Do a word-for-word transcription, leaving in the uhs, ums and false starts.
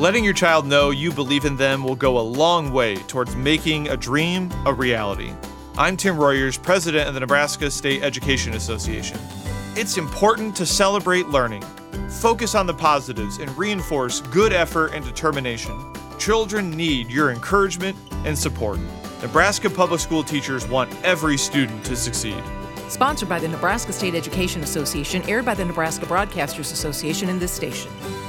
Letting your child know you believe in them will go a long way towards making a dream a reality. I'm Tim Royers, president of the Nebraska State Education Association. It's important to celebrate learning, focus on the positives, and reinforce good effort and determination. Children need your encouragement and support. Nebraska public school teachers want every student to succeed. Sponsored by the Nebraska State Education Association, aired by the Nebraska Broadcasters Association and this station.